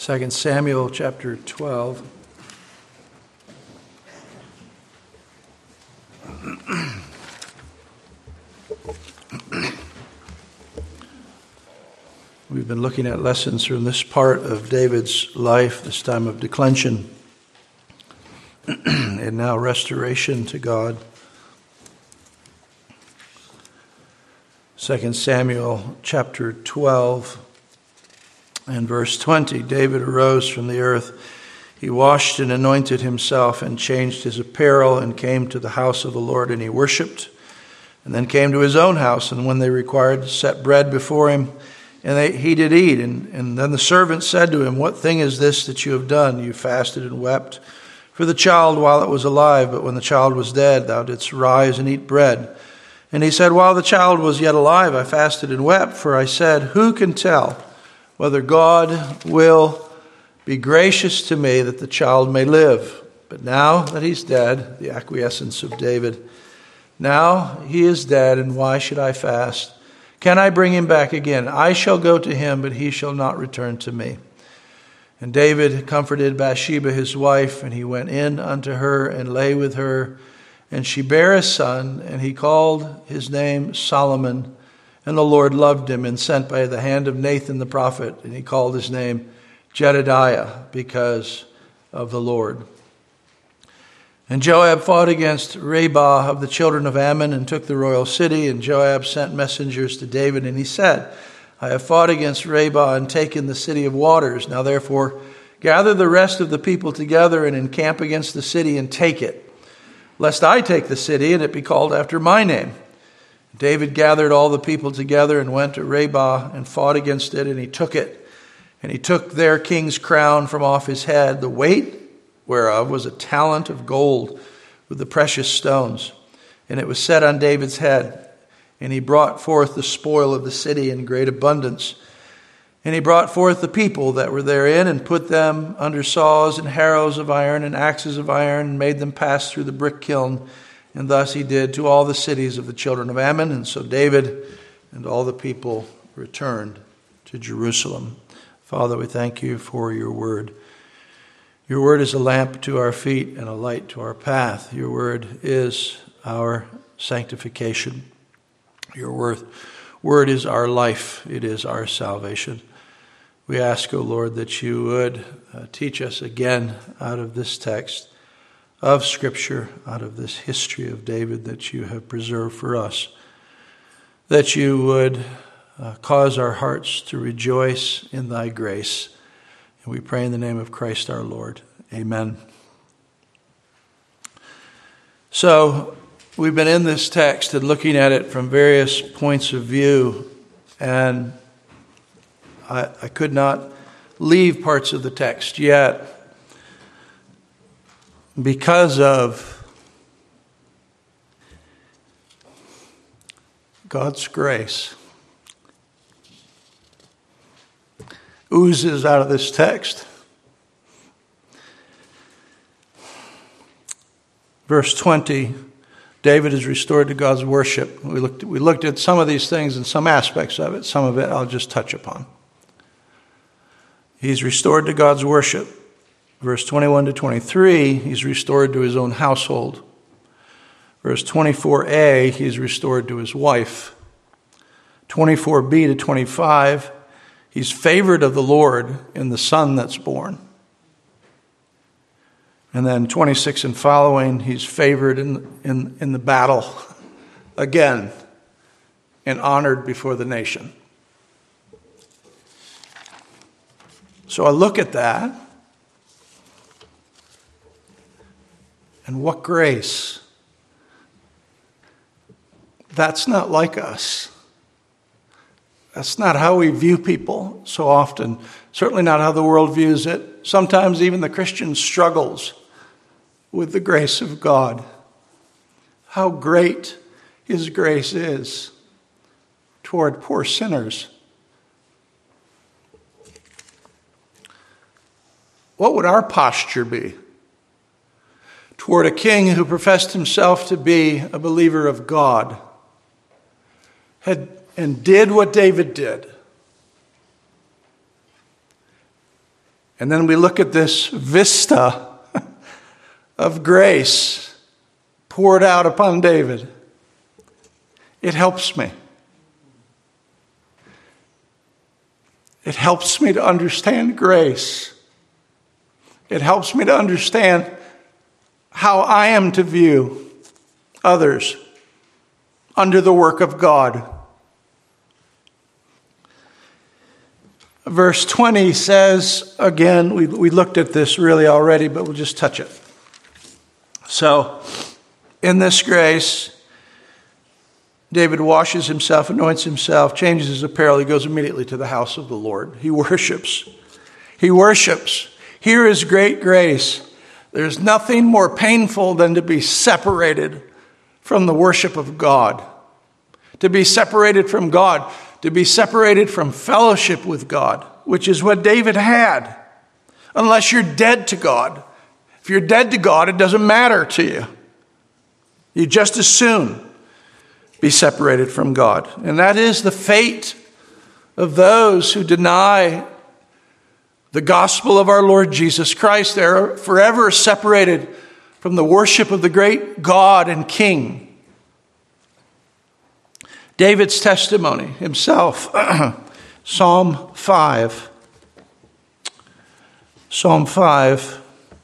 2 Samuel chapter 12. We've been looking at lessons from this part of David's life, this time of declension and now restoration to God. 2 Samuel chapter 12 and verse 20. David arose from the earth. He washed and anointed himself and changed his apparel and came to the house of the Lord, and he worshipped, and then came to his own house. And when they required to set bread before him, he did eat. And then the servant said to him, "What thing is this that you have done? You fasted and wept for the child while it was alive, but when the child was dead, thou didst rise and eat bread." And he said, "While the child was yet alive, I fasted and wept, for I said, who can tell whether God will be gracious to me that the child may live? But now that he's dead," the acquiescence of David, "now he is dead, and why should I fast? Can I bring him back again? I shall go to him, but he shall not return to me." And David comforted Bathsheba his wife, and he went in unto her and lay with her. And she bare a son, and he called his name Solomon. And the Lord loved him, and sent by the hand of Nathan the prophet, and he called his name Jedediah, because of the Lord. And Joab fought against Rabbah of the children of Ammon, and took the royal city. And Joab sent messengers to David, and he said, "I have fought against Rabbah and taken the city of waters. Now therefore gather the rest of the people together, and encamp against the city, and take it, lest I take the city, and it be called after my name." David gathered all the people together and went to Rabbah and fought against it, and he took it. And he took their king's crown from off his head, the weight whereof was a talent of gold with the precious stones. And it was set on David's head. And he brought forth the spoil of the city in great abundance. And he brought forth the people that were therein, and put them under saws and harrows of iron and axes of iron, and made them pass through the brick kiln. And thus he did to all the cities of the children of Ammon. And so David and all the people returned to Jerusalem. Father, we thank you for your word. Your word is a lamp to our feet and a light to our path. Your word is our sanctification. Your word is our life. It is our salvation. We ask, O Lord, that you would teach us again out of this text of Scripture, out of this history of David that you have preserved for us, that you would cause our hearts to rejoice in thy grace. And we pray in the name of Christ our Lord. Amen. So, we've been in this text and looking at it from various points of view, and I could not leave parts of the text yet because of God's grace oozes out of this text. Verse 20, David is restored to God's worship. We looked at some of these things and some aspects of it. Some of it I'll just touch upon. He's restored to God's worship. Verse 21 to 23, he's restored to his own household. Verse 24a, he's restored to his wife. 24b to 25, he's favored of the Lord in the son that's born. And then 26 and following, he's favored in the battle again and honored before the nation. So I look at that, and what grace. That's not like us. That's not how we view people so often. Certainly not how the world views it. Sometimes even the Christian struggles with the grace of God. How great his grace is toward poor sinners. What would our posture be toward a king who professed himself to be a believer of God and did what David did? And then we look at this vista of grace poured out upon David. It helps me. It helps me to understand grace. It helps me to understand how I am to view others under the work of God. Verse 20 says, again, we looked at this really already, but we'll just touch it. So, in this grace, David washes himself, anoints himself, changes his apparel. He goes immediately to the house of the Lord. He worships. He worships. Here is great grace. There's nothing more painful than to be separated from the worship of God. To be separated from God. To be separated from fellowship with God, which is what David had. Unless you're dead to God. If you're dead to God, it doesn't matter to you. You just as soon be separated from God. And that is the fate of those who deny the gospel of our Lord Jesus Christ. They're forever separated from the worship of the great God and King. David's testimony himself, Psalm 5. Psalm 5.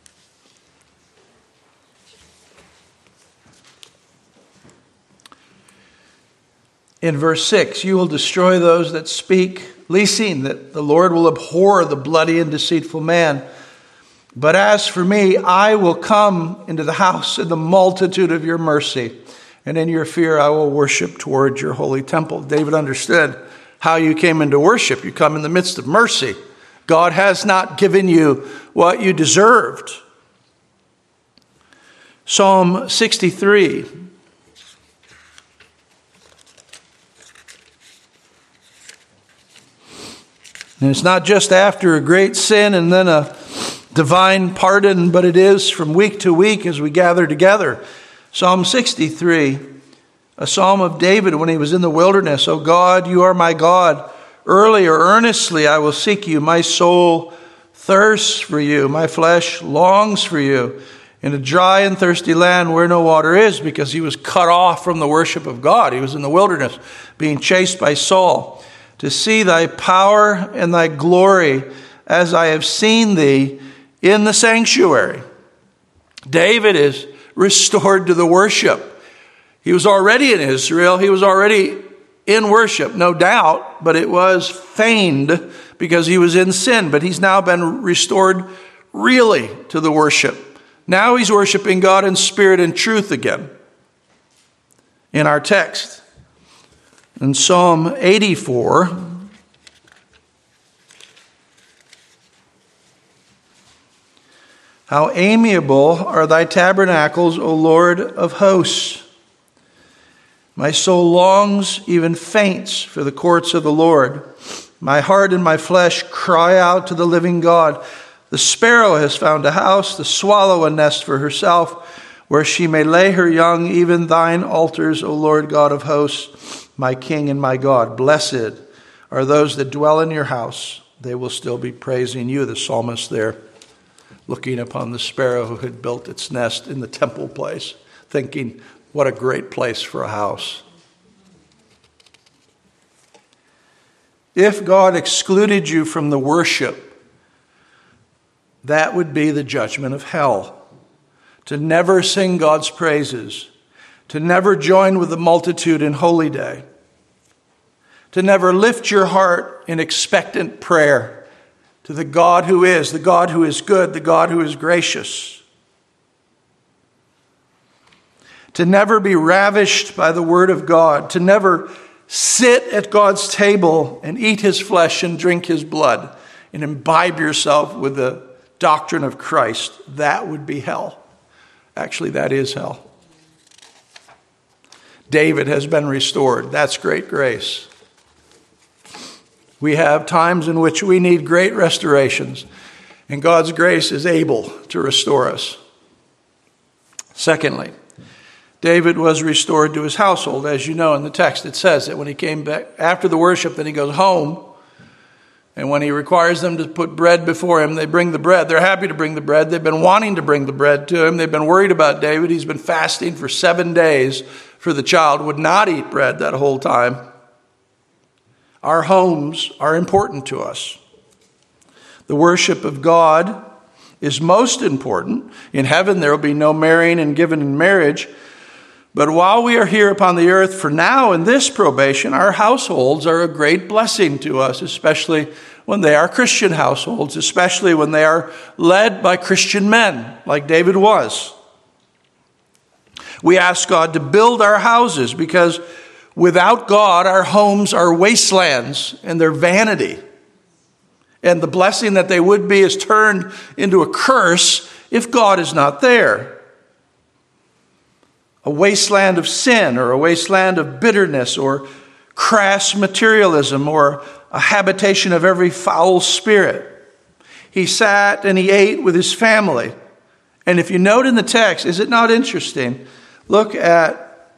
In verse 6, you will destroy those that speak leasing, that the Lord will abhor the bloody and deceitful man. But as for me, I will come into the house in the multitude of your mercy, and in your fear I will worship toward your holy temple. David understood how you came into worship. You come in the midst of mercy. God has not given you what you deserved. Psalm 63. And it's not just after a great sin and then a divine pardon, but it is from week to week as we gather together. Psalm 63, a psalm of David when he was in the wilderness. O God, you are my God. Early or earnestly I will seek you. My soul thirsts for you. My flesh longs for you in a dry and thirsty land where no water is, because he was cut off from the worship of God. He was in the wilderness being chased by Saul. To see thy power and thy glory as I have seen thee in the sanctuary. David is restored to the worship. He was already in Israel. He was already in worship, no doubt, but it was feigned because he was in sin. But he's now been restored really to the worship. Now he's worshiping God in spirit and truth again. In our text. In Psalm 84, how amiable are thy tabernacles, O Lord of hosts. My soul longs, even faints, for the courts of the Lord. My heart and my flesh cry out to the living God. The sparrow has found a house, the swallow a nest for herself, where she may lay her young, even thine altars, O Lord God of hosts. My King and my God, blessed are those that dwell in your house. They will still be praising you. The psalmist there, looking upon the sparrow who had built its nest in the temple place, thinking, what a great place for a house. If God excluded you from the worship, that would be the judgment of hell. To never sing God's praises, to never join with the multitude in holy day, to never lift your heart in expectant prayer to the God who is good, the God who is gracious. To never be ravished by the word of God, to never sit at God's table and eat his flesh and drink his blood and imbibe yourself with the doctrine of Christ. That would be hell. Actually, that is hell. David has been restored. That's great grace. We have times in which we need great restorations, and God's grace is able to restore us. Secondly, David was restored to his household. As you know in the text, it says that when he came back after the worship, then he goes home And when he requires them to put bread before him, they bring the bread. They're happy to bring the bread. They've been wanting to bring the bread to him. They've been worried about David. He's been fasting for 7 days for the child, would not eat bread that whole time. Our homes are important to us. The worship of God is most important. In heaven, there will be no marrying and giving in marriage. But while we are here upon the earth for now in this probation, our households are a great blessing to us, especially when they are Christian households, especially when they are led by Christian men, like David was. We ask God to build our houses because without God, our homes are wastelands and they're vanity. And the blessing that they would be is turned into a curse if God is not there. A wasteland of sin, or a wasteland of bitterness, or crass materialism, or a habitation of every foul spirit. He sat and he ate with his family. And if you note in the text, is it not interesting? Look at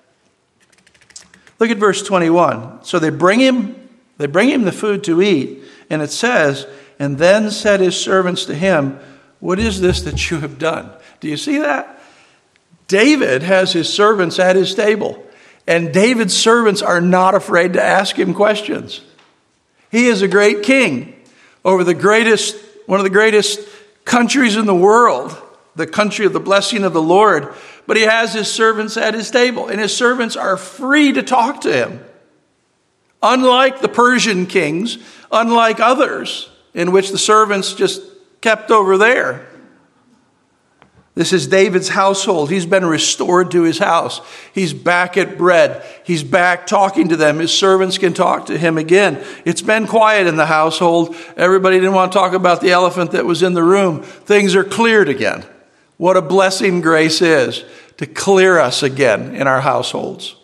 verse 21. So they bring him the food to eat, and it says, and then said his servants to him, what is this that you have done? Do you see that? David has his servants at his table, and David's servants are not afraid to ask him questions. He is a great king over one of the greatest countries in the world, the country of the blessing of the Lord. But he has his servants at his table, and his servants are free to talk to him. Unlike the Persian kings, unlike others in which the servants just kept over there. This is David's household. He's been restored to his house. He's back at bread. He's back talking to them. His servants can talk to him again. It's been quiet in the household. Everybody didn't want to talk about the elephant that was in the room. Things are cleared again. What a blessing grace is to clear us again in our households.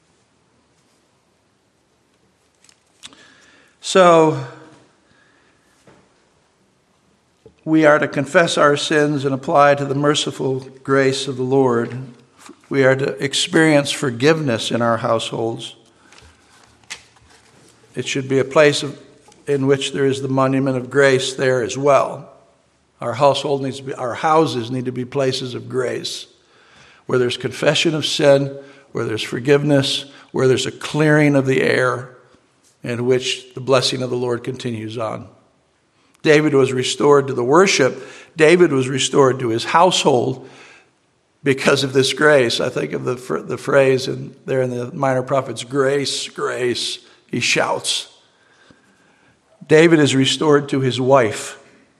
So, we are to confess our sins and apply to the merciful grace of the Lord. We are to experience forgiveness in our households. It should be a place in which there is the monument of grace there as well. Our houses need to be places of grace, where there's confession of sin, where there's forgiveness, where there's a clearing of the air, in which the blessing of the Lord continues on. David was restored to the worship. David was restored to his household because of this grace. I think of the phrase there in the Minor Prophets, grace, grace, he shouts. David is restored to his wife.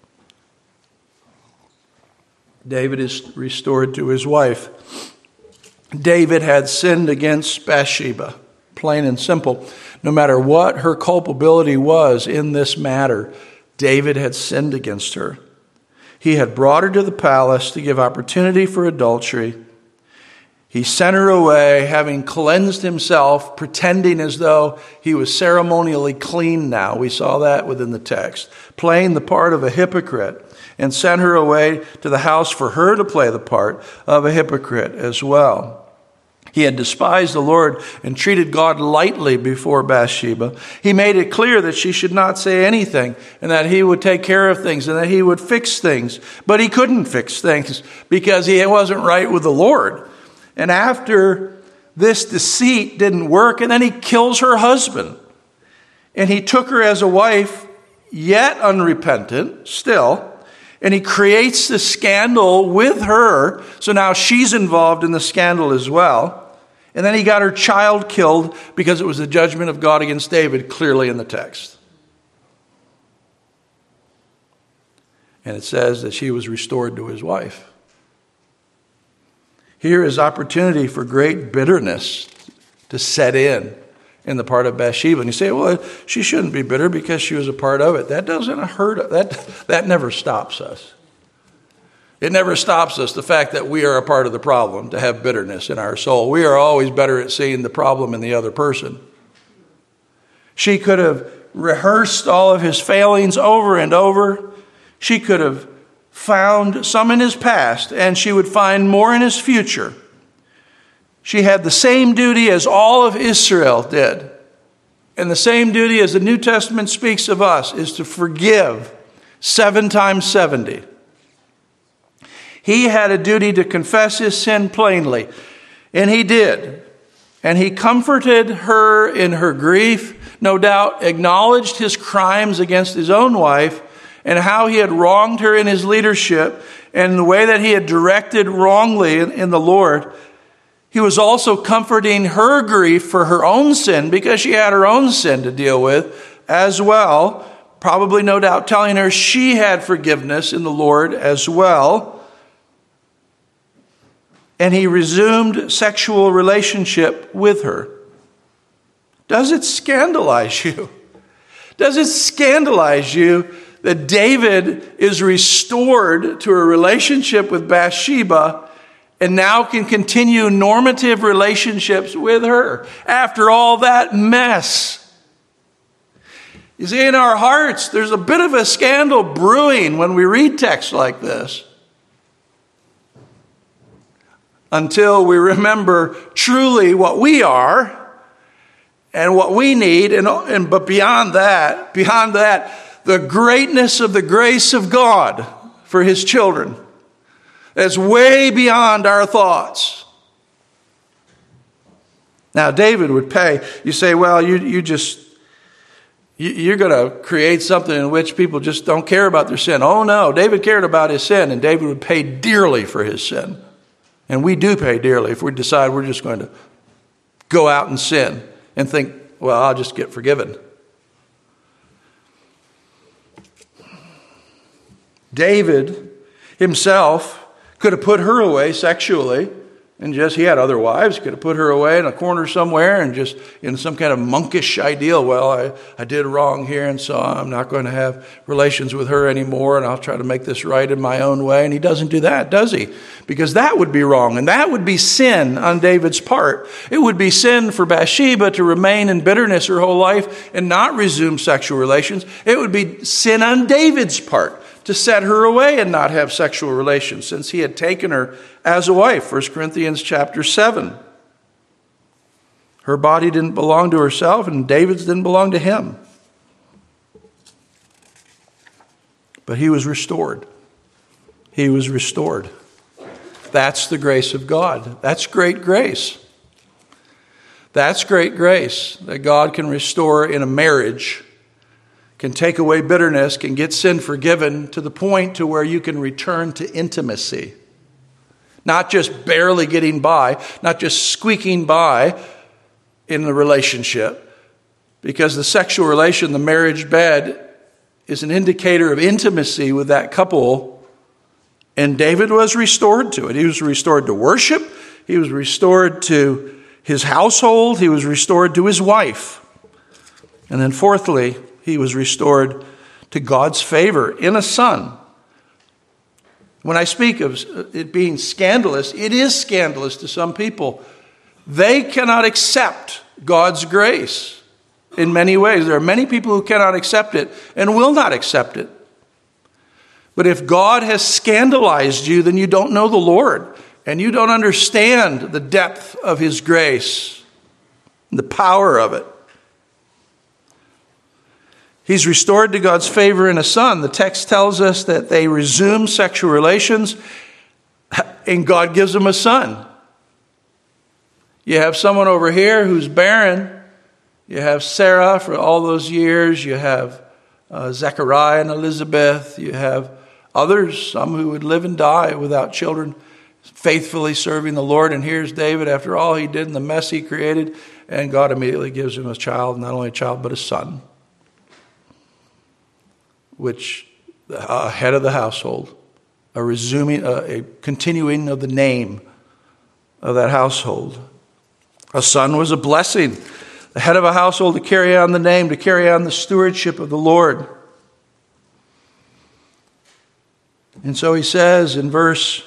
David is restored to his wife. David had sinned against Bathsheba, plain and simple. No matter what her culpability was in this matter, David had sinned against her. He had brought her to the palace to give opportunity for adultery. He sent her away, having cleansed himself, pretending as though he was ceremonially clean now. We saw that within the text. Playing the part of a hypocrite, and sent her away to the house for her to play the part of a hypocrite as well. He had despised the Lord and treated God lightly before Bathsheba. He made it clear that she should not say anything and that he would take care of things and that he would fix things. But he couldn't fix things because he wasn't right with the Lord. And after this deceit didn't work, and then he kills her husband. And he took her as a wife, yet unrepentant, still. And he creates the scandal with her. So now she's involved in the scandal as well. And then he got her child killed because it was the judgment of God against David, clearly in the text. And it says that she was restored to his wife. Here is opportunity for great bitterness to set in the part of Bathsheba. And you say, well, she shouldn't be bitter because she was a part of it. That doesn't hurt. That never stops us. It never stops us, the fact that we are a part of the problem, to have bitterness in our soul. We are always better at seeing the problem in the other person. She could have rehearsed all of his failings over and over. She could have found some in his past, and she would find more in his future. She had the same duty as all of Israel did. And the same duty as the New Testament speaks of us is to forgive 7 times 70. He had a duty to confess his sin plainly, and he did. And he comforted her in her grief, no doubt acknowledged his crimes against his own wife and how he had wronged her in his leadership and the way that he had directed wrongly in the Lord. He was also comforting her grief for her own sin because she had her own sin to deal with as well. Probably, no doubt, telling her she had forgiveness in the Lord as well. And he resumed sexual relationship with her. Does it scandalize you? Does it scandalize you that David is restored to a relationship with Bathsheba and now can continue normative relationships with her after all that mess? You see, in our hearts, there's a bit of a scandal brewing when we read texts like this, until we remember truly what we are and what we need, but beyond that, the greatness of the grace of God for his children is way beyond our thoughts. Now, David would pay. You say, well, you're going to create something in which people just don't care about their sin. Oh, no, David cared about his sin, and David would pay dearly for his sin. And we do pay dearly if we decide we're just going to go out and sin and think, well, I'll just get forgiven. David himself could have put her away sexually, and he had other wives, could have put her away in a corner somewhere and just in some kind of monkish ideal, well, I did wrong here, and so I'm not going to have relations with her anymore, and I'll try to make this right in my own way. And he doesn't do that, does he? Because that would be wrong, and that would be sin on David's part. It would be sin for Bathsheba to remain in bitterness her whole life and not resume sexual relations. It would be sin on David's part to set her away and not have sexual relations, since he had taken her as a wife. 1 Corinthians chapter 7. Her body didn't belong to herself, and David's didn't belong to him. But he was restored. He was restored. That's the grace of God. That's great grace. That's great grace that God can restore in a marriage, can take away bitterness, can get sin forgiven to the point to where you can return to intimacy. Not just barely getting by, not just squeaking by in the relationship, because the sexual relation, the marriage bed, is an indicator of intimacy with that couple. And David was restored to it. He was restored to worship. He was restored to his household. He was restored to his wife. And then fourthly, he was restored to God's favor in a son. When I speak of it being scandalous, it is scandalous to some people. They cannot accept God's grace in many ways. There are many people who cannot accept it and will not accept it. But if God has scandalized you, then you don't know the Lord, and you don't understand the depth of his grace, and the power of it. He's restored to God's favor in a son. The text tells us that they resume sexual relations, and God gives them a son. You have someone over here who's barren. You have Sarah for all those years. You have Zechariah and Elizabeth. You have others, some who would live and die without children, faithfully serving the Lord. And here's David, after all he did and the mess he created, and God immediately gives him a child, not only a child, but a son, which head of the household, a continuing of the name of that household. A son was a blessing. The head of a household to carry on the name, to carry on the stewardship of the Lord. And so he says in verse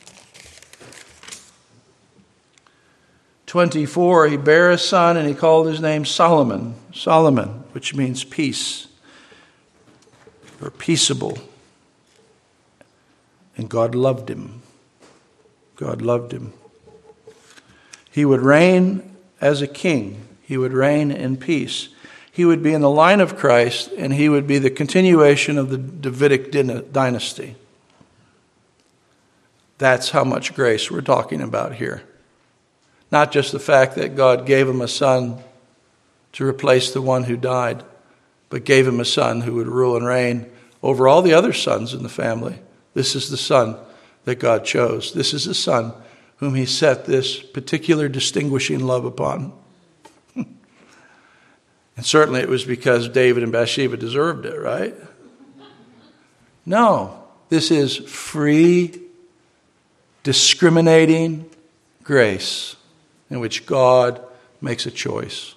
24, he bare a son and he called his name Solomon, which means peace or peaceable. And God loved him. God loved him. He would reign as a king. He would reign in peace. he would be in the line of Christ, and he would be the continuation of the Davidic dynasty. That's how much grace we're talking about here. Not just the fact that God gave him a son to replace the one who died, but gave him a son who would rule and reign over all the other sons in the family. This is the son that God chose. This is the son whom he set this particular distinguishing love upon. And certainly it was because David and Bathsheba deserved it, right? No, this is free, discriminating grace in which God makes a choice.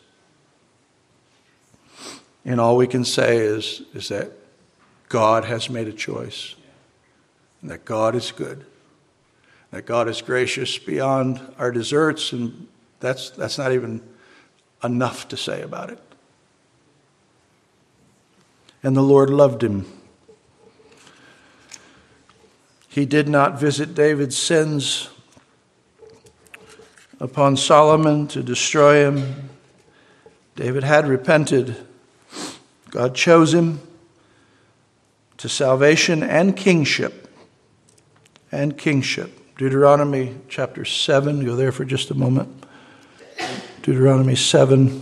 And all we can say is that God has made a choice, and that God is good, that God is gracious beyond our deserts, and that's not even enough to say about it. And the Lord loved him. He did not visit David's sins upon Solomon to destroy him. David had repented. God chose him to salvation and kingship. And kingship. Deuteronomy chapter 7. Go there for just a moment. Deuteronomy 7.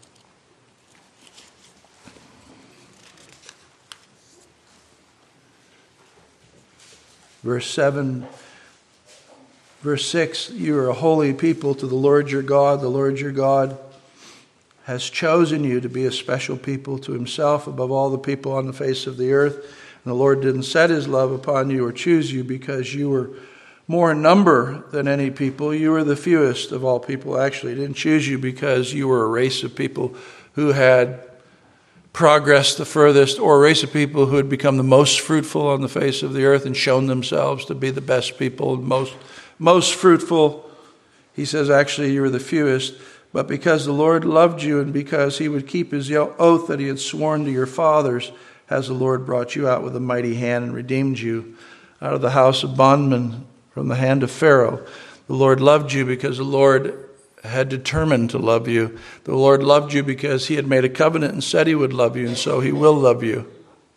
Verse 7, verse 6, you are a holy people to the Lord your God. The Lord your God has chosen you to be a special people to himself above all the people on the face of the earth. And the Lord didn't set his love upon you or choose you because you were more in number than any people. You were the fewest of all people. Actually, he didn't choose you because you were a race of people who had progressed the furthest, or a race of people who had become the most fruitful on the face of the earth and shown themselves to be the best people, most fruitful. He says, actually, you were the fewest. But because the Lord loved you and because he would keep his oath that he had sworn to your fathers, has the Lord brought you out with a mighty hand and redeemed you out of the house of bondmen from the hand of Pharaoh. The Lord loved you because the Lord had determined to love you. The Lord loved you because he had made a covenant and said he would love you, and so he will love you.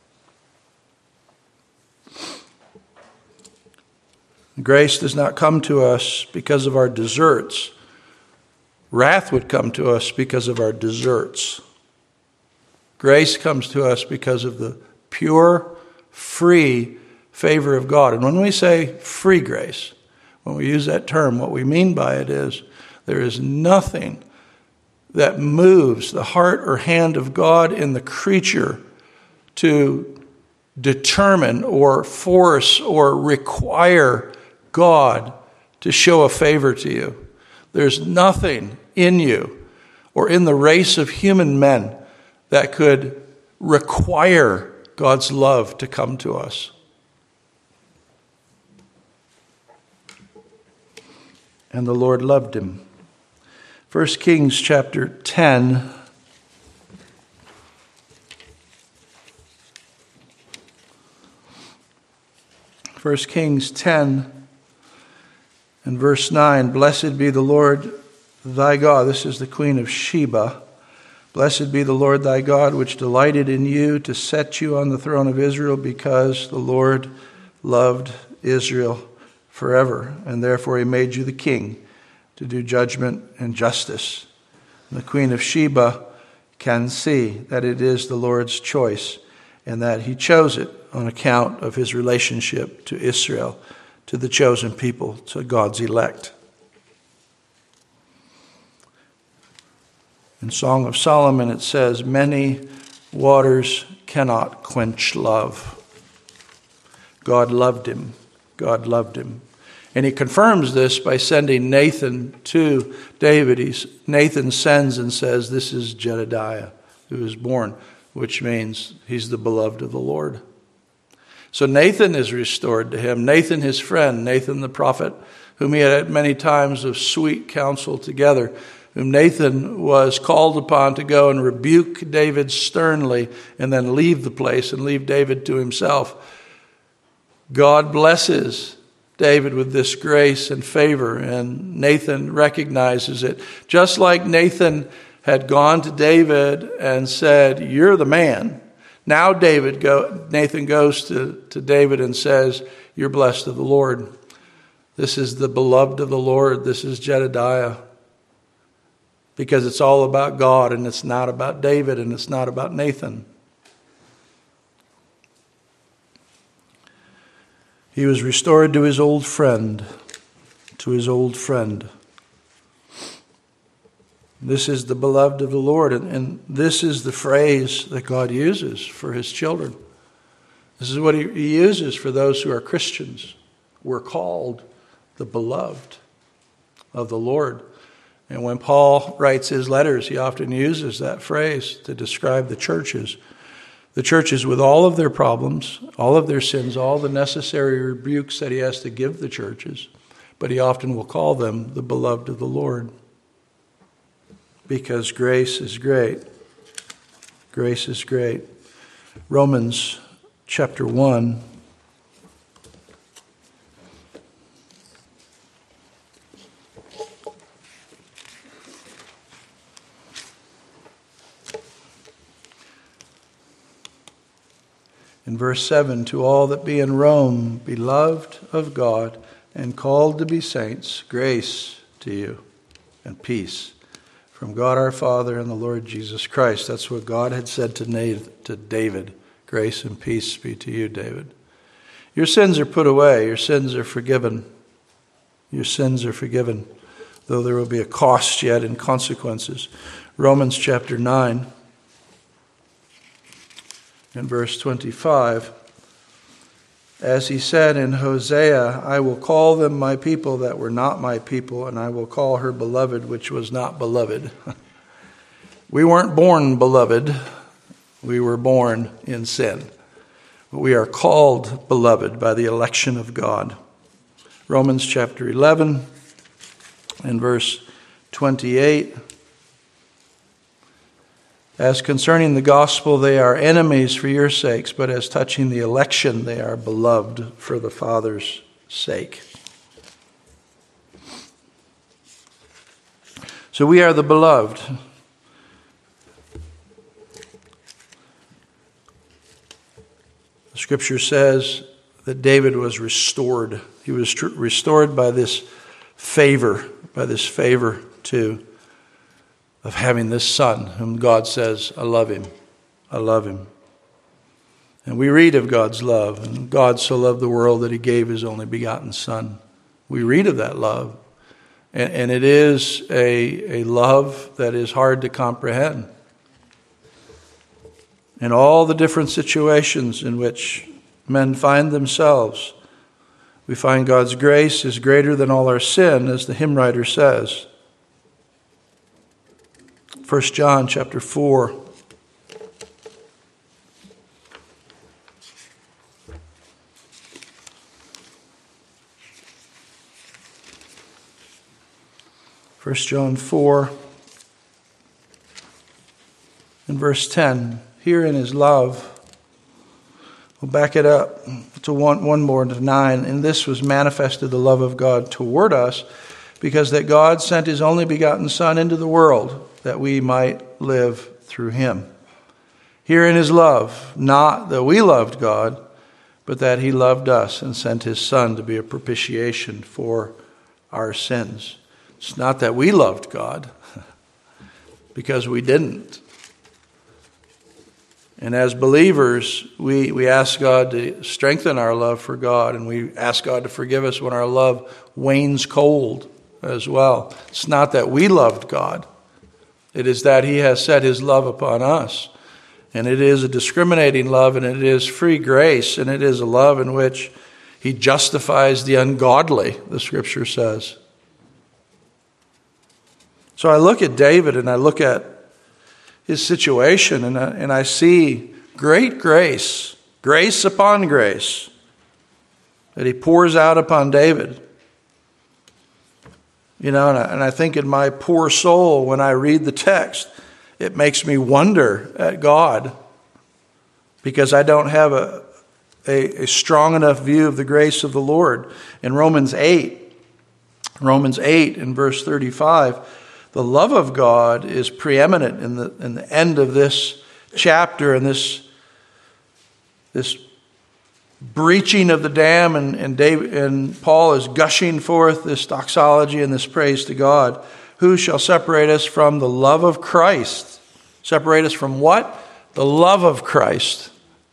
Grace does not come to us because of our deserts. Wrath would come to us because of our deserts. Grace comes to us because of the pure, free favor of God. And when we say free grace, when we use that term, what we mean by it is there is nothing that moves the heart or hand of God in the creature to determine or force or require God to show a favor to you. There's nothing in you or in the race of human men that could require God's love to come to us. And the Lord loved him. 1 Kings chapter 10. First Kings 10 and verse 9. Blessed be the Lord thy God. This is the Queen of Sheba. Blessed be the Lord thy God, which delighted in you to set you on the throne of Israel, because the Lord loved Israel forever, and therefore he made you the king to do judgment and justice. And the Queen of Sheba can see that it is the Lord's choice and that he chose it on account of his relationship to Israel, to the chosen people, to God's elect. In Song of Solomon it says, many waters cannot quench love. God loved him. God loved him. And he confirms this by sending Nathan to David. Nathan sends and says, this is Jedediah who is born, which means he's the beloved of the Lord. So Nathan is restored to him. Nathan, his friend, Nathan the prophet, whom he had many times of sweet counsel together, whom Nathan was called upon to go and rebuke David sternly and then leave the place and leave David to himself. God blesses David with this grace and favor, and Nathan recognizes it. Just like Nathan had gone to David and said, "You're the man." Now Nathan goes to David and says, "You're blessed of the Lord." This is the beloved of the Lord. This is Jedediah. Because it's all about God, and it's not about David, and it's not about Nathan. He was restored to his old friend. To his old friend. This is the beloved of the Lord, and this is the phrase that God uses for his children. This is what he uses for those who are Christians. We're called the beloved of the Lord. And when Paul writes his letters, he often uses that phrase to describe the churches. The churches with all of their problems, all of their sins, all the necessary rebukes that he has to give the churches. But he often will call them the beloved of the Lord. Because grace is great. Grace is great. Romans chapter 1. In verse 7, to all that be in Rome, beloved of God, and called to be saints, grace to you and peace from God our Father and the Lord Jesus Christ. That's what God had said to David. Grace and peace be to you, David. Your sins are put away. Your sins are forgiven. Your sins are forgiven, though there will be a cost yet in consequences. Romans chapter 9. In verse 25, as he said in Hosea, I will call them my people that were not my people, and I will call her beloved which was not beloved. We weren't born beloved. We were born in sin. But we are called beloved by the election of God. Romans chapter 11 and verse 28. As concerning the gospel, they are enemies for your sakes, but as touching the election, they are beloved for the Father's sake. So we are the beloved. The scripture says that David was restored. He was restored by this favor too, of having this son whom God says, I love him. I love him. And we read of God's love. And God so loved the world that he gave his only begotten son. We read of that love. And it is a love that is hard to comprehend. In all the different situations in which men find themselves, we find God's grace is greater than all our sin, as the hymn writer says. 1 John chapter 4. First John 4 and verse 10. Herein is love. We'll back it up to one more to 9. In this was manifested the love of God toward us, because that God sent his only begotten Son into the world, that we might live through him. Herein is love, not that we loved God, but that he loved us and sent his Son to be a propitiation for our sins. It's not that we loved God, because we didn't. And as believers, we ask God to strengthen our love for God, and we ask God to forgive us when our love wanes cold as well. It's not that we loved God. It is that he has set his love upon us. And it is a discriminating love, and it is free grace, and it is a love in which he justifies the ungodly, the scripture says. So I look at David and I look at his situation, and I see great grace, grace upon grace, that he pours out upon David. You know, and I think in my poor soul, when I read the text, it makes me wonder at God, because I don't have a strong enough view of the grace of the Lord. In Romans 8 in verse 35, the love of God is preeminent in the end of this chapter, and this breaching of the dam, and Paul is gushing forth this doxology and this praise to God. Who shall separate us from the love of Christ? Separate us from what? The love of Christ.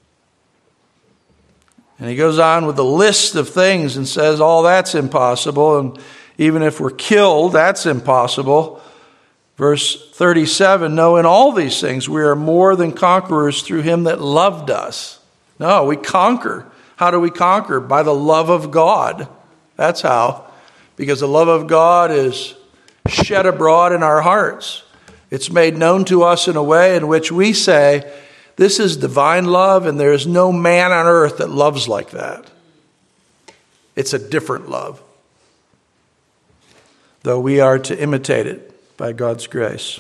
And he goes on with a list of things and says, all that's impossible. And even if we're killed, that's impossible. Verse 37, no, in all these things we are more than conquerors through him that loved us. No, we conquer. How do we conquer? By the love of God. That's how. Because the love of God is shed abroad in our hearts. It's made known to us in a way in which we say, this is divine love, and there is no man on earth that loves like that. It's a different love, though we are to imitate it by God's grace.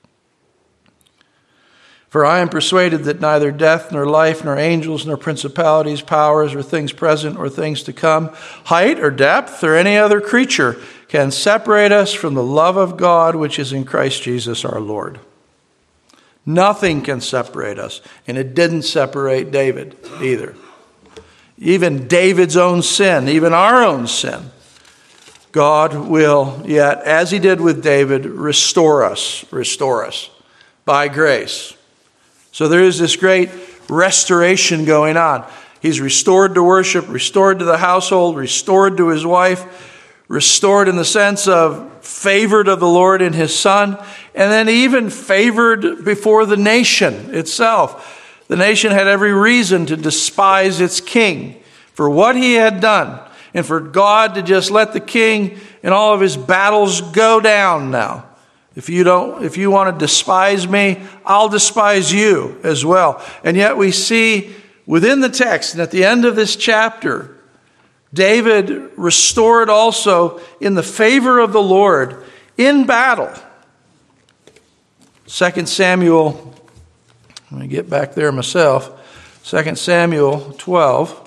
For I am persuaded that neither death, nor life, nor angels, nor principalities, powers, or things present, or things to come, height or depth, or any other creature can separate us from the love of God which is in Christ Jesus our Lord. Nothing can separate us. And it didn't separate David either. Even David's own sin, even our own sin, God will yet, as he did with David, restore us by grace. So there is this great restoration going on. He's restored to worship, restored to the household, restored to his wife, restored in the sense of favored of the Lord in his Son, and then even favored before the nation itself. The nation had every reason to despise its king for what he had done, and for God to just let the king and all of his battles go down now. If you want to despise me, I'll despise you as well. And yet we see within the text, and at the end of this chapter, David restored also in the favor of the Lord in battle. 2 Samuel, let me get back there myself. 2 Samuel 12.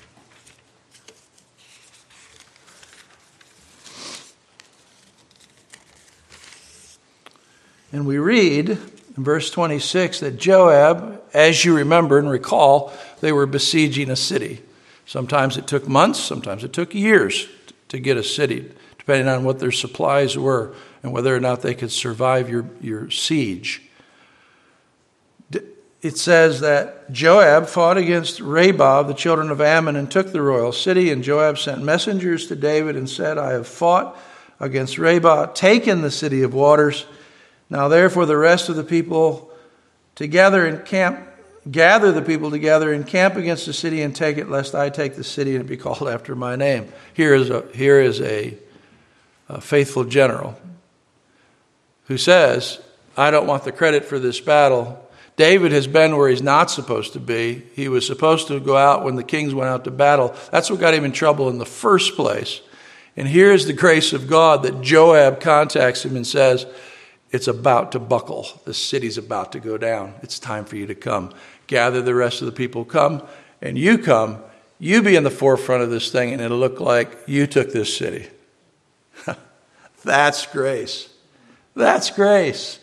And we read in verse 26 that Joab, as you remember and recall, they were besieging a city. Sometimes it took months, sometimes it took years to get a city, depending on what their supplies were and whether or not they could survive your siege. It says that Joab fought against Rabbah, the children of Ammon, and took the royal city. And Joab sent messengers to David and said, I have fought against Rabbah, taken the city of waters. Now therefore the rest of the people gather the people together and camp against the city and take it, lest I take the city and it be called after my name. Here is a faithful general who says, I don't want the credit for this battle. David has been where he's not supposed to be. He was supposed to go out when the kings went out to battle. That's what got him in trouble in the first place. And here's the grace of God that Joab contacts him and says, it's about to buckle. The city's about to go down. It's time for you to come. Gather the rest of the people, come, and you come. You be in the forefront of this thing, and it'll look like you took this city. That's grace. That's grace.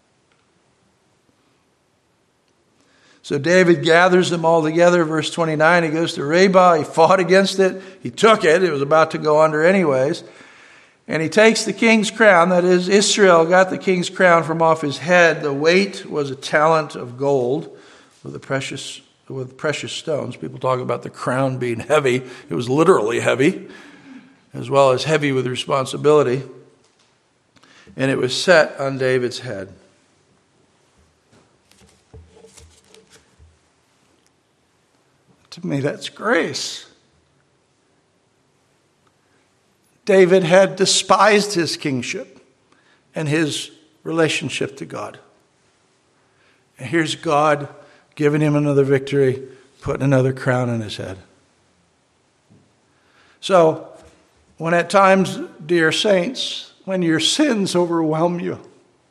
So David gathers them all together. Verse 29, he goes to Rabbah. He fought against it. He took it. It was about to go under anyways. And he takes the king's crown. That is, Israel got the king's crown from off his head. The weight was a talent of gold with precious stones. People talk about the crown being heavy. It was literally heavy, as well as heavy with responsibility. And it was set on David's head. To me, that's grace. David had despised his kingship and his relationship to God. And here's God giving him another victory, putting another crown on his head. So, when at times, dear saints, when your sins overwhelm you,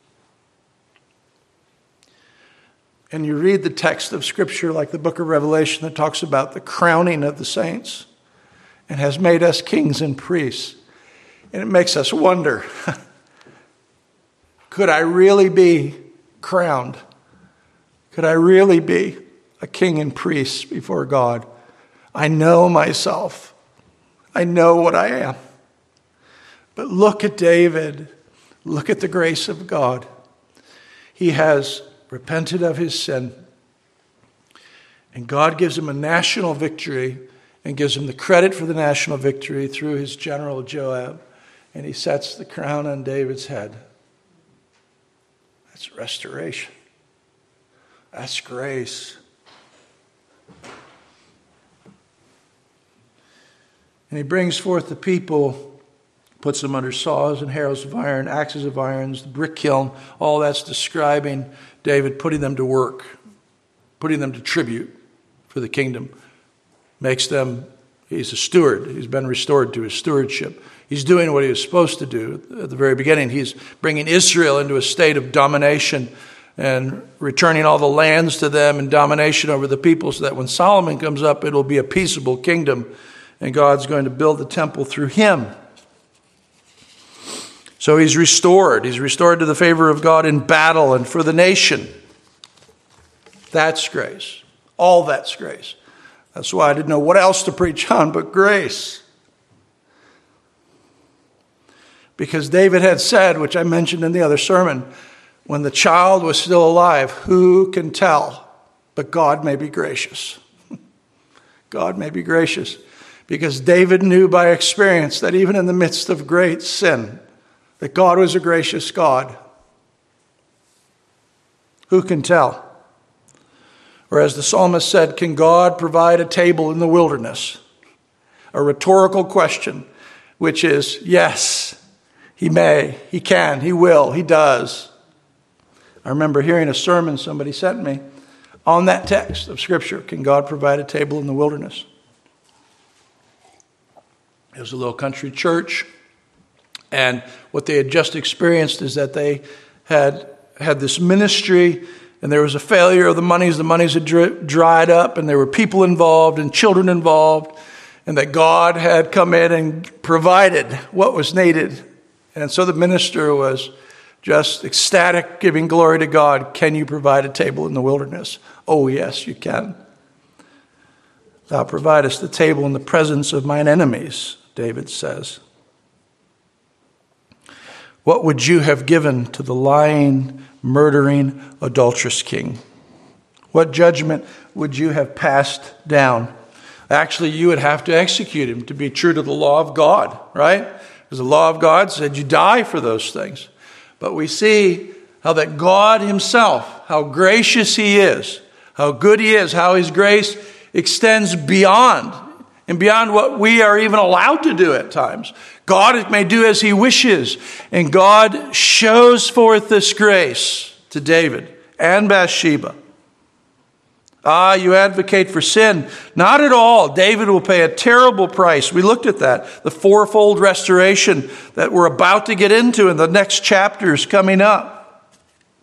and you read the text of Scripture like the book of Revelation that talks about the crowning of the saints and has made us kings and priests, and it makes us wonder, could I really be crowned? Could I really be a king and priest before God? I know myself. I know what I am. But look at David. Look at the grace of God. He has repented of his sin. And God gives him a national victory and gives him the credit for the national victory through his general Joab. And he sets the crown on David's head. That's restoration. That's grace. And he brings forth the people, puts them under saws and harrows of iron, axes of irons, the brick kiln. All that's describing David putting them to work, putting them to tribute for the kingdom. Makes them, he's a steward. He's been restored to his stewardship. He's doing what he was supposed to do at the very beginning. He's bringing Israel into a state of domination and returning all the lands to them and domination over the people so that when Solomon comes up, it'll be a peaceable kingdom and God's going to build the temple through him. So he's restored. He's restored to the favor of God in battle and for the nation. That's grace. All that's grace. That's why I didn't know what else to preach on but grace. Because David had said, which I mentioned in the other sermon, when the child was still alive, who can tell? But God may be gracious. God may be gracious. Because David knew by experience that even in the midst of great sin, that God was a gracious God. Who can tell? Or as the psalmist said, can God provide a table in the wilderness? A rhetorical question, which is, yes, he may, he can, he will, he does. I remember hearing a sermon somebody sent me on that text of Scripture, can God provide a table in the wilderness? It was a little country church, and what they had just experienced is that they had this ministry, and there was a failure of the monies. The monies had dried up, and there were people involved and children involved, and that God had come in and provided what was needed. And so the minister was just ecstatic, giving glory to God. Can you provide a table in the wilderness? Oh, yes, you can. Thou providest the table in the presence of mine enemies, David says. What would you have given to the lying, murdering, adulterous king? What judgment would you have passed down? Actually, you would have to execute him to be true to the law of God, right? Because the law of God said you die for those things. But we see how that God himself, how gracious he is, how good he is, how his grace extends beyond and beyond what we are even allowed to do at times. God may do as he wishes, and God shows forth this grace to David and Bathsheba. You advocate for sin. Not at all. David will pay a terrible price. We looked at that. The fourfold restoration that we're about to get into in the next chapters coming up.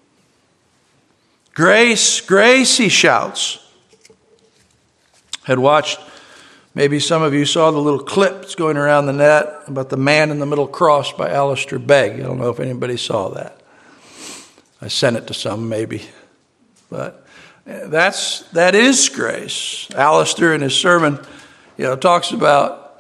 Grace, grace, he shouts. Had watched, maybe some of you saw the little clip that's going around the net about the Man in the Middle Cross by Alistair Begg. I don't know if anybody saw that. I sent it to some maybe. But that is grace. Alistair in his sermon, talks about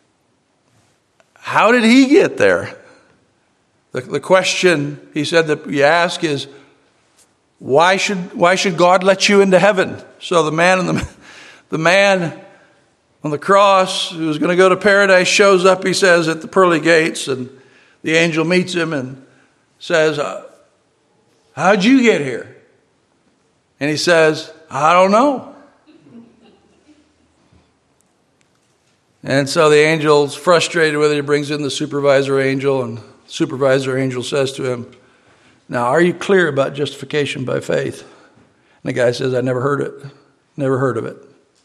how did he get there? The question he said that you ask is, why should God let you into heaven? So the man on the cross who was going to go to paradise shows up, he says, at the pearly gates, and the angel meets him and says, how'd you get here? And he says, I don't know. And so the angel's frustrated with it. He brings in the supervisor angel, and the supervisor angel says to him, now, are you clear about justification by faith? And the guy says, I never heard it. Never heard of it.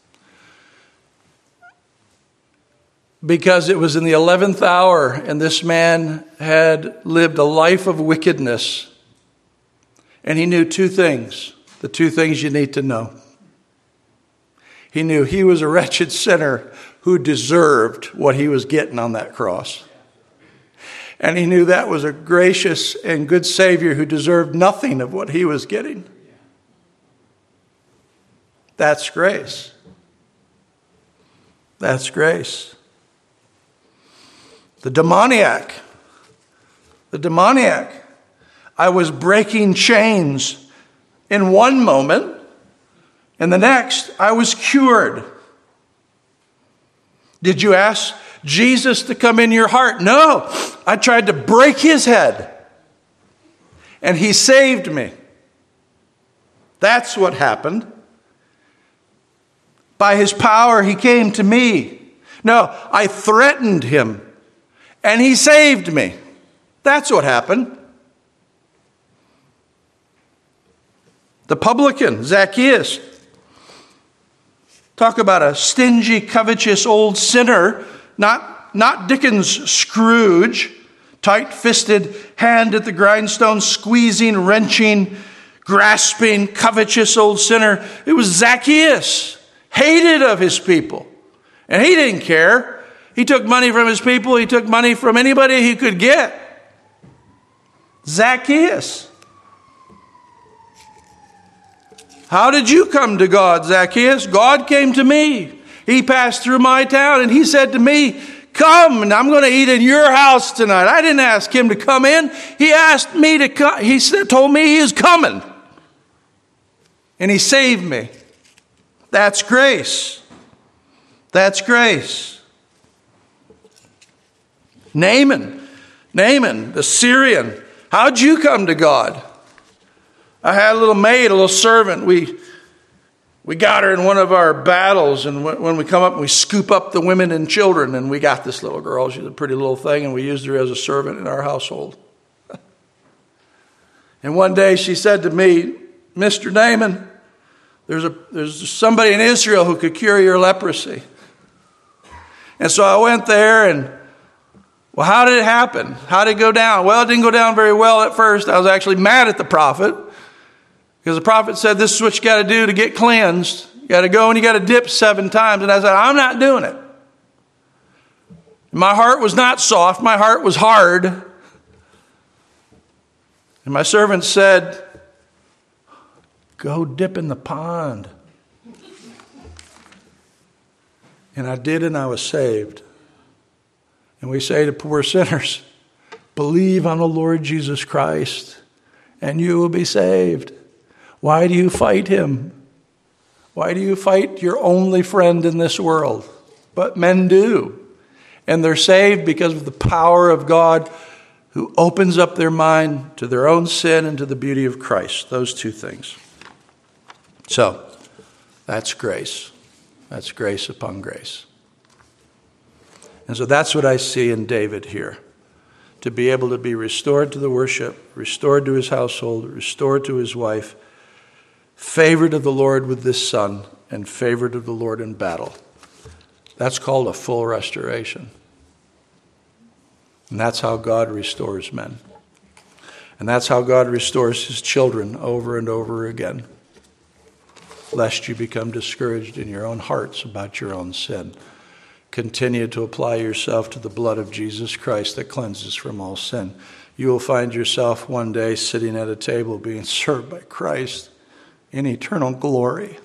Because it was in the 11th hour, and this man had lived a life of wickedness. And he knew two things, the two things you need to know. He knew he was a wretched sinner who deserved what he was getting on that cross. And he knew that was a gracious and good Savior who deserved nothing of what he was getting. That's grace. That's grace. The demoniac. I was breaking chains in one moment, and the next I was cured. Did you ask Jesus to come in your heart? No, I tried to break his head, and he saved me. That's what happened. By his power, he came to me. No, I threatened him, and he saved me. That's what happened. The publican, Zacchaeus. Talk about a stingy, covetous old sinner, not Dickens' Scrooge, tight-fisted, hand at the grindstone, squeezing, wrenching, grasping, covetous old sinner. It was Zacchaeus, hated of his people. And he didn't care. He took money from his people. He took money from anybody he could get. Zacchaeus. How did you come to God, Zacchaeus? God came to me. He passed through my town and he said to me, come, and I'm going to eat in your house tonight. I didn't ask him to come in. He asked me to come. He told me he is coming. And he saved me. That's grace. That's grace. Naaman, the Syrian. How'd you come to God? I had a little maid, a little servant. We got her in one of our battles, and when we come up and we scoop up the women and children, and we got this little girl. She's a pretty little thing, and we used her as a servant in our household. And one day she said to me, Mr. Naaman, there's somebody in Israel who could cure your leprosy. And so I went there, and well, how did it happen? How did it go down? Well, it didn't go down very well at first. I was actually mad at the prophet, because the prophet said, this is what you got to do to get cleansed. You got to go and you got to dip 7 times. And I said, I'm not doing it. My heart was not soft. My heart was hard. And my servant said, go dip in the pond. And I did, and I was saved. And we say to poor sinners, believe on the Lord Jesus Christ, and you will be saved. Why do you fight him? Why do you fight your only friend in this world? But men do. And they're saved because of the power of God who opens up their mind to their own sin and to the beauty of Christ. Those 2 things. So, that's grace. That's grace upon grace. And so that's what I see in David here. To be able to be restored to the worship, restored to his household, restored to his wife, favored of the Lord with this son, and favored of the Lord in battle. That's called a full restoration. And that's how God restores men. And that's how God restores his children over and over again. Lest you become discouraged in your own hearts about your own sin. Continue to apply yourself to the blood of Jesus Christ that cleanses from all sin. You will find yourself one day sitting at a table being served by Christ in eternal glory.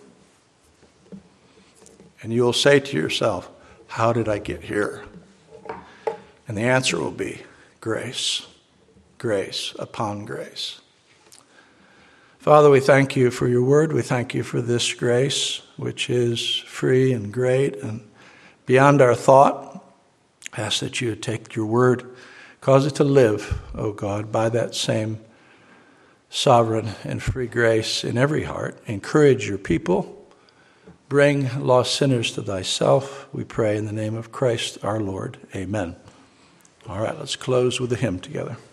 And you will say to yourself, how did I get here? And the answer will be grace. Grace upon grace. Father, we thank you for your word. We thank you for this grace, which is free and great and beyond our thought. I ask that you would take your word, cause it to live, O God, by that same sovereign and free grace in every heart. Encourage your people. Bring lost sinners to thyself. We pray in the name of Christ our Lord. Amen. All right, let's close with a hymn together.